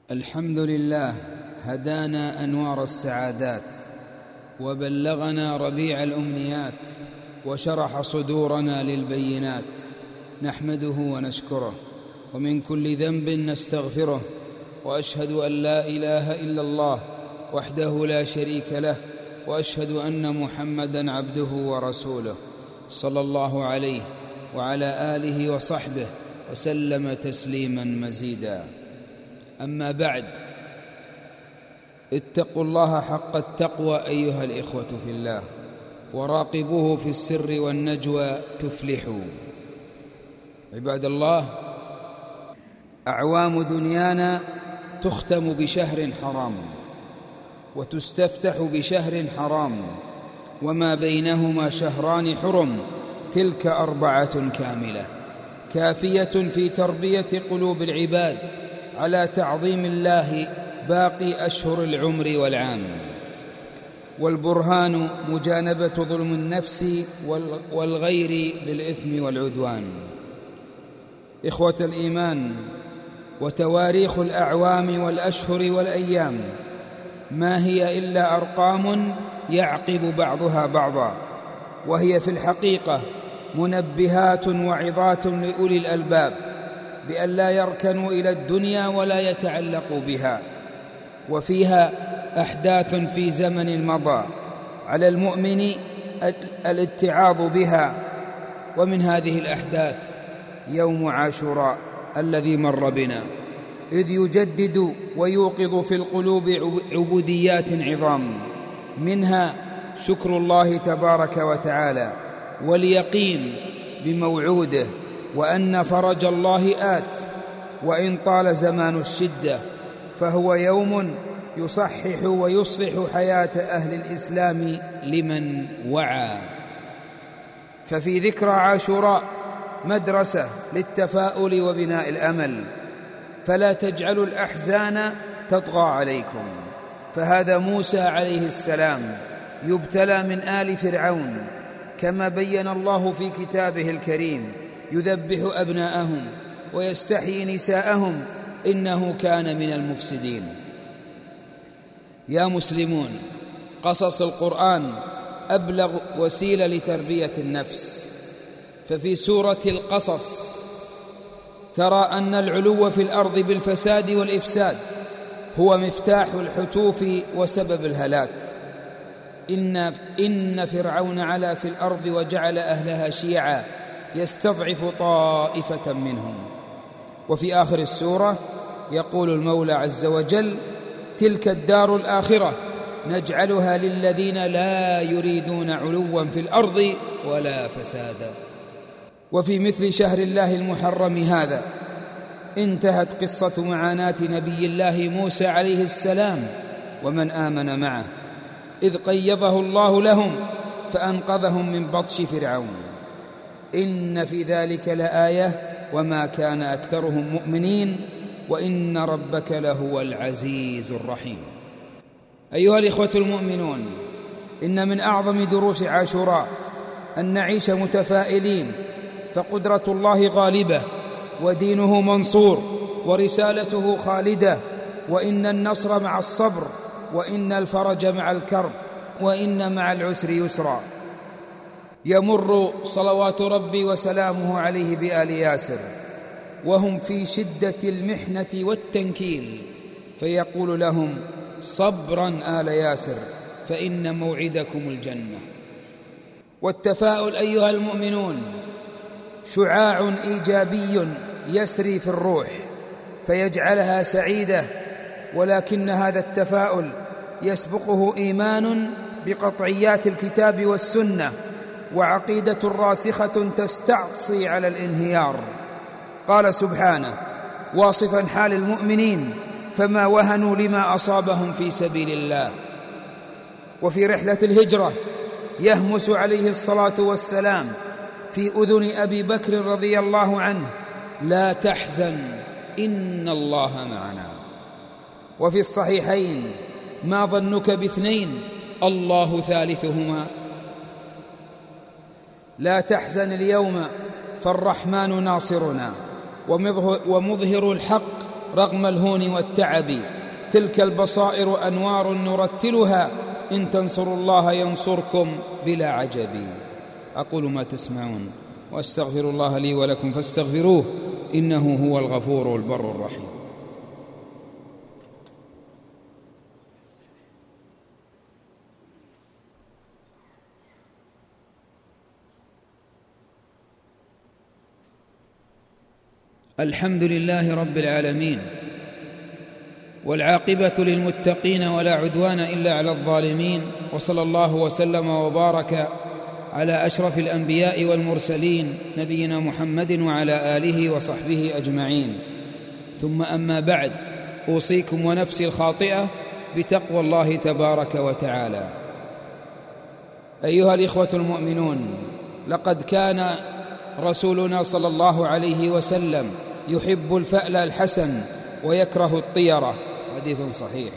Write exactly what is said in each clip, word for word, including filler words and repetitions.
الحمد لله هدانا أنوار السعادات، وبلغنا ربيع الأمنيات، وشرح صدورنا للبينات. نحمده ونشكره، ومن كل ذنب نستغفره، وأشهد أن لا إله إلا الله وحده لا شريك له، وأشهد أن محمدًا عبده ورسوله، صلى الله عليه وعلى آله وصحبه وسلم تسليمًا مزيدًا. أما بعد، اتقوا الله حق التقوى أيها الإخوة في الله، وراقبوه في السر والنجوى تفلحوا. عباد الله، أعوام دنيانا تختم بشهر حرام، وتستفتح بشهر حرام، وما بينهما شهران حرم، تلك أربعة كاملة كافية في تربية قلوب العباد على تعظيم الله باقي أشهر العمر والعام. والبرهان مجانبة ظلم النفس والغير بالإثم والعدوان. إخوة الإيمان، وتواريخ الأعوام والأشهر والأيام ما هي إلا أرقام يعقب بعضها بعضا، وهي في الحقيقة منبهات وعظات لأولي الألباب بأن لا يركنوا إلى الدنيا ولا يتعلقوا بها. وفيها أحداث في زمن مضى على المؤمن الاتعاظ بها. ومن هذه الأحداث يوم عاشوراء الذي مر بنا، إذ يجدد ويوقظ في القلوب عبوديات عظام، منها شكر الله تبارك وتعالى، واليقين بموعوده، وأن فرج الله آت، وإن طال زمان الشدة فهو يوم يصحح ويصلح حياة أهل الإسلام لمن وعى. ففي ذكرى عاشوراء مدرسة للتفاؤل وبناء الأمل، فلا تجعلوا الأحزان تطغى عليكم. فهذا موسى عليه السلام يبتلى من آل فرعون، كما بين الله في كتابه الكريم، يذبح أبناءهم ويستحيي نساءهم، إنه كان من المفسدين. يا مسلمون، قصص القرآن أبلغ وسيلة لتربية النفس. ففي سورة القصص ترى أن العلو في الأرض بالفساد والإفساد هو مفتاح الحتوف وسبب الهلاك. إن, إن فرعون علا في الأرض وجعل أهلها شيعا يستضعف طائفة منهم. وفي آخر السورة يقول المولى عز وجل: تلك الدار الآخرة نجعلها للذين لا يريدون علوا في الأرض ولا فسادا. وفي مثل شهر الله المحرم هذا انتهت قصة معاناة نبي الله موسى عليه السلام ومن آمن معه، إذ قيضه الله لهم فأنقذهم من بطش فرعون. إن في ذلك لآية وما كان أكثرهم مؤمنين وإن ربك لهو العزيز الرحيم. أيها الإخوة المؤمنون، إن من أعظم دروس عاشوراء أن نعيش متفائلين، فقدرة الله غالبة، ودينه منصور، ورسالته خالدة، وإن النصر مع الصبر، وإن الفرج مع الكرب، وإن مع العسر يسرا. يمر صلوات ربي وسلامه عليه بآل ياسر وهم في شدة المحنة والتنكيل، فيقول لهم: صبرا آل ياسر فإن موعدكم الجنة. والتفاؤل أيها المؤمنون شعاع إيجابي يسري في الروح فيجعلها سعيدة، ولكن هذا التفاؤل يسبقه إيمان بقطعيات الكتاب والسنة، وعقيدة راسخة تستعصي على الانهيار. قال سبحانه واصفا حال المؤمنين: فما وهنوا لما أصابهم في سبيل الله. وفي رحلة الهجرة يهمس عليه الصلاة والسلام في أذن أبي بكر رضي الله عنه: لا تحزن إن الله معنا. وفي الصحيحين: ما ظنك باثنين الله ثالثهما. لا تحزن اليوم فالرحمن ناصرنا ومظهر الحق رغم الهون والتعب. تلك البصائر أنوار نرتلها، إن تنصروا الله ينصركم بلا عجب. أقول ما تسمعون وأستغفر الله لي ولكم فاستغفروه إنه هو الغفور البر الرحيم. الحمد لله رب العالمين، والعاقبة للمتقين ولا عدوان إلا على الظالمين، وصلى الله وسلم وبارك على أشرف الأنبياء والمرسلين نبينا محمد وعلى آله وصحبه أجمعين. ثم أما بعد، أوصيكم ونفسي الخاطئة بتقوى الله تبارك وتعالى. أيها الإخوة المؤمنون، لقد كان رسولنا صلى الله عليه وسلم يحب الفأل الحسن ويكره الطيرة، حديث صحيح.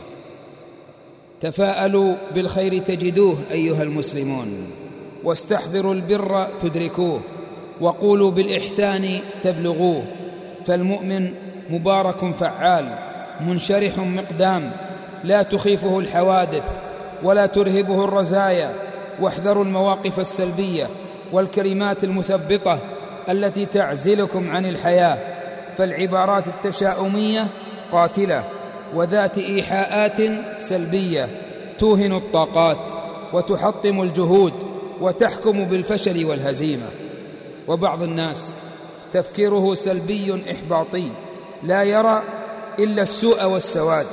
تفاءلوا بالخير تجدوه أيها المسلمون، واستحضروا البر تدركوه، وقولوا بالإحسان تبلغوه. فالمؤمن مبارك فعال، منشرح مقدام، لا تخيفه الحوادث ولا ترهبه الرزايا. واحذروا المواقف السلبية والكلمات المثبطة التي تعزلكم عن الحياة، فالعبارات التشاؤمية قاتلة، وذات إيحاءات سلبية توهن الطاقات وتحطم الجهود وتحكم بالفشل والهزيمة. وبعض الناس تفكيره سلبي إحباطي، لا يرى إلا السوء والسواد،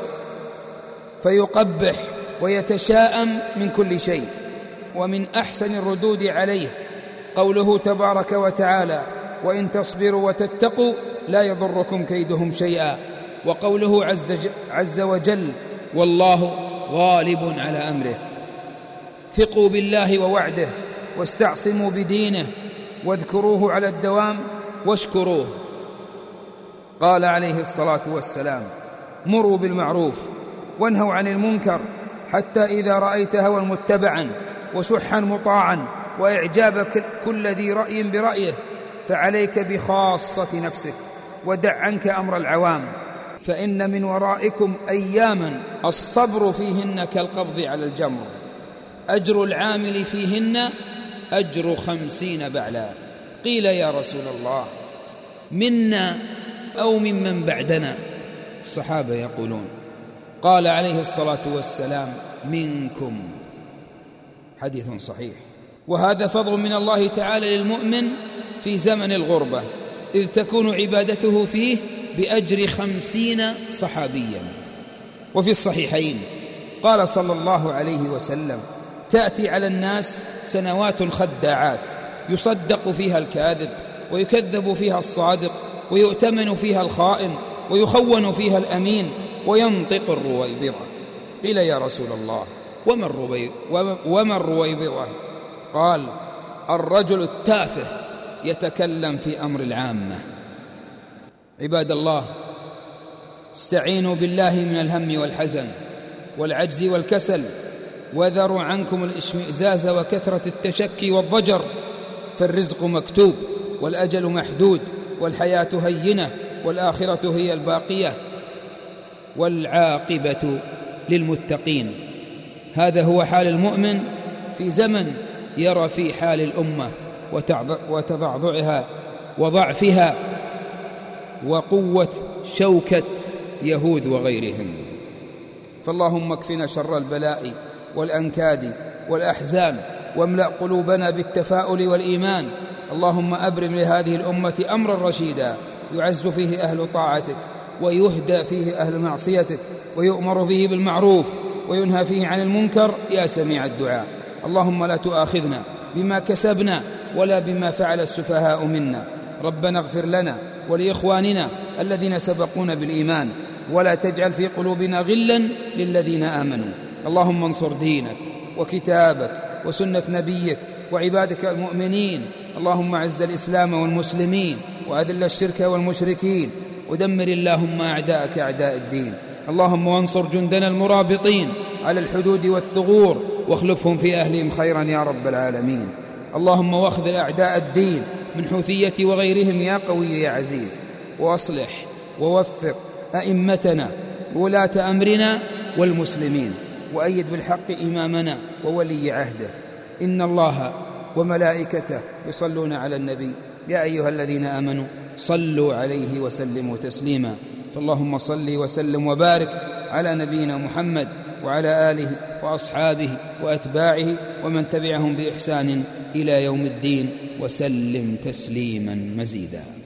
فيقبح ويتشاءم من كل شيء. ومن أحسن الردود عليه قوله تبارك وتعالى: وإن تصبروا وتتقوا لا يضركم كيدهم شيئا. وقوله عز, عز وجل: والله غالب على أمره. ثقوا بالله ووعده، واستعصموا بدينه، واذكروه على الدوام واشكروه. قال عليه الصلاة والسلام: مروا بالمعروف وانهوا عن المنكر، حتى إذا رأيت هوى متبعا وشحا مطاعا وإعجاب كل ذي رأي برأيه، فعليك بخاصة نفسك، ودع عنك أمر العوام، فإن من ورائكم أياما الصبر فيهن كالقبض على الجمر، أجر العامل فيهن أجر خمسين بعلا. قيل: يا رسول الله، منا أو ممن بعدنا؟ الصحابة يقولون. قال عليه الصلاة والسلام: منكم. حديث صحيح. وهذا فضل من الله تعالى للمؤمن في زمن الغربة، إذ تكون عبادته فيه بأجر خمسين صحابيا. وفي الصحيحين قال صلى الله عليه وسلم: تأتي على الناس سنوات خداعات، يصدق فيها الكاذب ويكذب فيها الصادق، ويؤتمن فيها الخائن ويخون فيها الأمين، وينطق الرويبضة. قيل: يا رسول الله، وما الرويبضة؟ قال: الرجل التافه يتكلم في أمر العامة. عباد الله، استعينوا بالله من الهم والحزن والعجز والكسل، وذروا عنكم الاشمئزاز وكثرة التشكي والضجر، فالرزق مكتوب والأجل محدود، والحياة هينة، والآخرة هي الباقية، والعاقبة للمتقين. هذا هو حال المؤمن في زمن يرى في حال الأمة وتضعضعها وضعفها وقوة شوكة يهود وغيرهم. فاللهم اكفنا شر البلاء والأنكاد والأحزان، واملأ قلوبنا بالتفاؤل والإيمان. اللهم أبرم لهذه الأمة أمرا رشيدا، يعز فيه أهل طاعتك، ويهدى فيه أهل معصيتك، ويؤمر فيه بالمعروف، وينهى فيه عن المنكر، يا سميع الدعاء. اللهم لا تؤاخذنا بما كسبنا ولا بما فعل السفهاء منا. ربنا اغفر لنا ولإخواننا الذين سبقونا بالإيمان، ولا تجعل في قلوبنا غلا للذين آمنوا. اللهم انصر دينك وكتابك وسنة نبيك وعبادك المؤمنين. اللهم اعز الإسلام والمسلمين، وأذل الشرك والمشركين، ودمر اللهم أعداءك أعداء الدين. اللهم وانصر جندنا المرابطين على الحدود والثغور، واخلفهم في أهلهم خيرا يا رب العالمين. اللهم واخذل أعداء الدين من حوثية وغيرهم يا قوي يا عزيز، وأصلح ووفق أئمتنا وولاة أمرنا والمسلمين، وأيد بالحق إمامنا وولي عهده. إن الله وملائكته يصلون على النبي يا أيها الذين آمنوا صلوا عليه وسلموا تسليما. فاللهم صل وسلم وبارك على نبينا محمد وعلى آله وأصحابه وأتباعه ومن تبعهم بإحسان إلى يوم الدين، وسلم تسليما مزيدا.